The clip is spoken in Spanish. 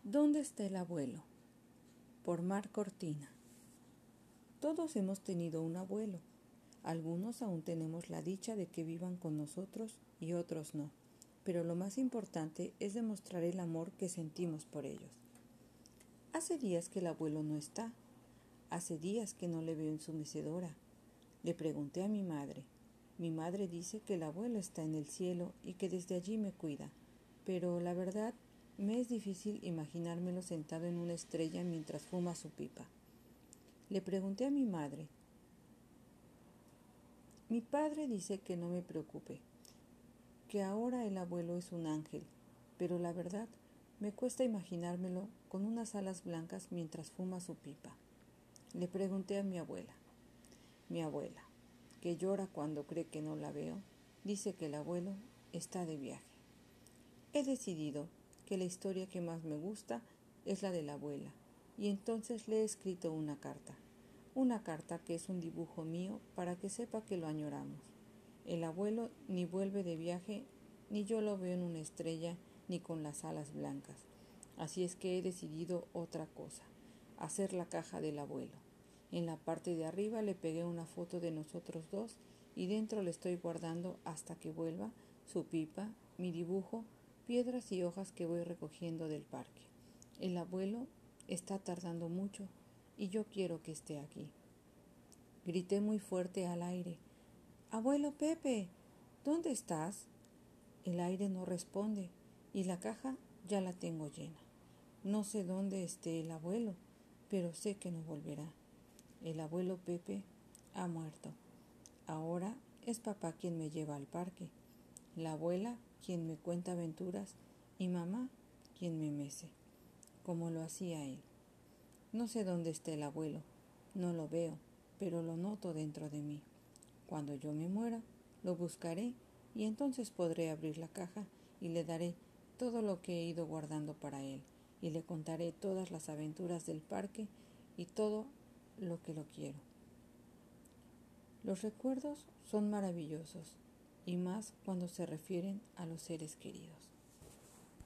¿Dónde está el abuelo? Por Mar Cortina. Todos hemos tenido un abuelo. Algunos aún tenemos la dicha de que vivan con nosotros y otros no. Pero lo más importante es demostrar el amor que sentimos por ellos. Hace días que el abuelo no está. Hace días que no le veo en su mecedora. Le pregunté a mi madre. Mi madre dice que el abuelo está en el cielo y que desde allí me cuida. Pero la verdad, me es difícil imaginármelo sentado en una estrella mientras fuma su pipa. Le pregunté a mi madre. Mi padre dice que no me preocupe, que ahora el abuelo es un ángel, pero la verdad, me cuesta imaginármelo con unas alas blancas mientras fuma su pipa. Le pregunté a mi abuela. Mi abuela, que llora cuando cree que no la veo, dice que el abuelo está de viaje. He decidido que la historia que más me gusta es la de la abuela, y entonces le he escrito una carta que es un dibujo mío para que sepa que lo añoramos. El abuelo ni vuelve de viaje, ni yo lo veo en una estrella, ni con las alas blancas. Así es que he decidido otra cosa, hacer la caja del abuelo. En la parte de arriba le pegué una foto de nosotros dos y dentro le estoy guardando hasta que vuelva su pipa, mi dibujo, piedras y hojas que voy recogiendo del parque. El abuelo está tardando mucho y yo quiero que esté aquí. Grité muy fuerte al aire. ¡Abuelo Pepe! ¿Dónde estás? El aire no responde y la caja ya la tengo llena. No sé dónde esté el abuelo, pero sé que no volverá. El abuelo Pepe ha muerto. Ahora es papá quien me lleva al parque, la abuela quien me cuenta aventuras y mamá quien me mece, como lo hacía él. No sé dónde está el abuelo, no lo veo, pero lo noto dentro de mí. Cuando yo me muera, lo buscaré y entonces podré abrir la caja y le daré todo lo que he ido guardando para él y le contaré todas las aventuras del parque y todo lo que lo quiero. Los recuerdos son maravillosos y más cuando se refieren a los seres queridos.